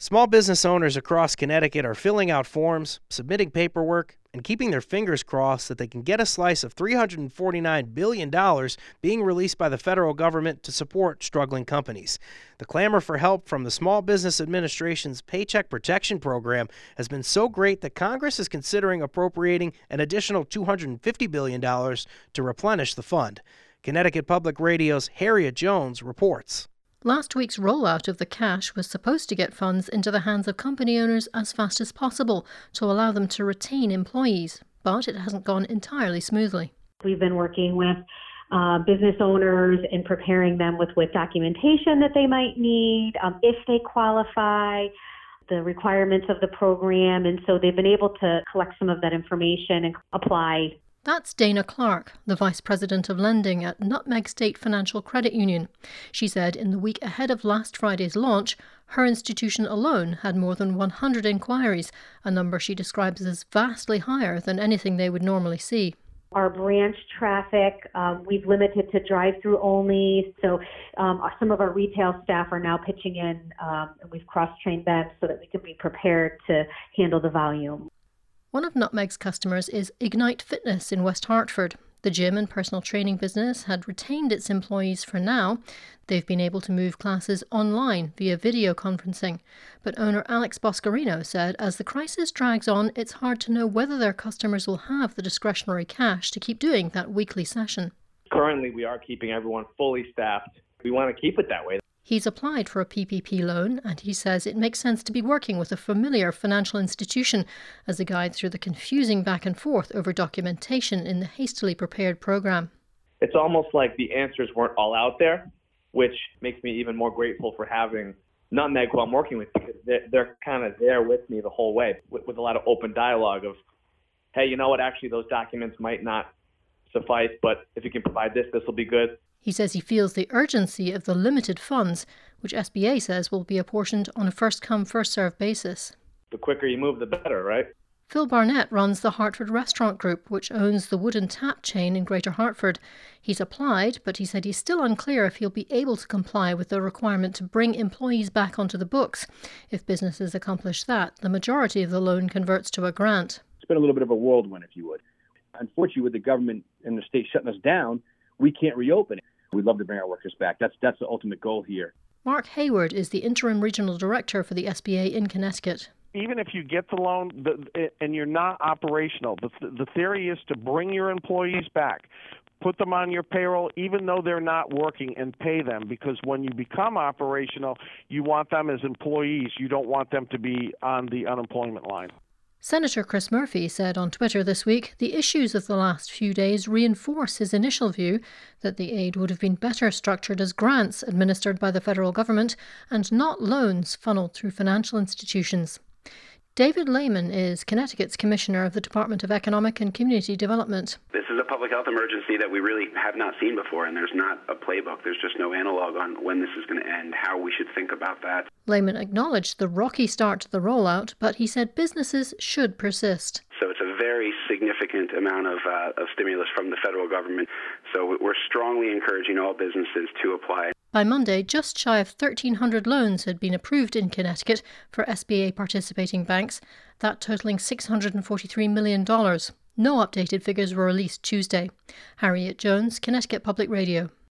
Small business owners across Connecticut are filling out forms, submitting paperwork, and keeping their fingers crossed that they can get a slice of $349 billion being released by the federal government to support struggling companies. The clamor for help from the Small Business Administration's Paycheck Protection Program has been so great that Congress is considering appropriating an additional $250 billion to replenish the fund. Connecticut Public Radio's Harriet Jones reports. Last week's rollout of the cash was supposed to get funds into the hands of company owners as fast as possible to allow them to retain employees, but it hasn't gone entirely smoothly. We've been working with business owners and preparing them with documentation that they might need, if they qualify, the requirements of the program, and so they've been able to collect some of that information and apply. That's Dana Clark, the Vice President of Lending at Nutmeg State Financial Credit Union. She said in the week ahead of last Friday's launch, her institution alone had more than 100 inquiries, a number she describes as vastly higher than anything they would normally see. Our branch traffic, we've limited to drive-through only, so some of our retail staff are now pitching in, and we've cross-trained them so that we can be prepared to handle the volume. One of Nutmeg's customers is Ignite Fitness in West Hartford. The gym and personal training business had retained its employees for now. They've been able to move classes online via video conferencing. But owner Alex Boscarino said as the crisis drags on, it's hard to know whether their customers will have the discretionary cash to keep doing that weekly session. Currently, we are keeping everyone fully staffed. We want to keep it that way. He's applied for a PPP loan, and he says it makes sense to be working with a familiar financial institution as a guide through the confusing back and forth over documentation in the hastily prepared program. It's almost like the answers weren't all out there, which makes me even more grateful for having Nutmeg, who I'm working with, because they're kind of there with me the whole way, with a lot of open dialogue of, hey, you know what, actually those documents might not suffice, but if you can provide this will be good. He says he feels the urgency of the limited funds, which SBA says will be apportioned on a first-come, first-served basis. The quicker you move, the better, right? Phil Barnett runs the Hartford Restaurant Group, which owns the Wood and Tap chain in Greater Hartford. He's applied, but he said he's still unclear if he'll be able to comply with the requirement to bring employees back onto the books. If businesses accomplish that, the majority of the loan converts to a grant. It's been a little bit of a whirlwind, if you would. Unfortunately, with the government and the state shutting us down, we can't reopen it. We'd love to bring our workers back. That's the ultimate goal here. Mark Hayward is the interim regional director for the SBA in Connecticut. Even if you get the loan and you're not operational, the theory is to bring your employees back, put them on your payroll even though they're not working, and pay them, because when you become operational, you want them as employees. You don't want them to be on the unemployment line. Senator Chris Murphy said on Twitter this week the issues of the last few days reinforce his initial view that the aid would have been better structured as grants administered by the federal government and not loans funneled through financial institutions. David Lehman is Connecticut's Commissioner of the Department of Economic and Community Development. This is a public health emergency that we really have not seen before, and there's not a playbook. There's just no analog on when this is going to end, how we should think about that. Lehman acknowledged the rocky start to the rollout, but he said businesses should persist. So it's a very significant amount of stimulus from the federal government. So we're strongly encouraging all businesses to apply. By Monday, just shy of 1,300 loans had been approved in Connecticut for SBA participating banks, that totaling $643 million. No updated figures were released Tuesday. Harriet Jones, Connecticut Public Radio.